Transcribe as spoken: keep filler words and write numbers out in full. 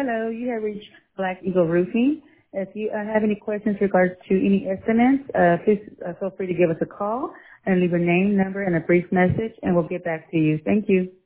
Hello, you have reached Black Eagle Roofing. If you uh, have any questions regards to any estimates, uh, please uh, feel free to give us a call and leave a name, number, and a brief message, and we'll get back to you. Thank you.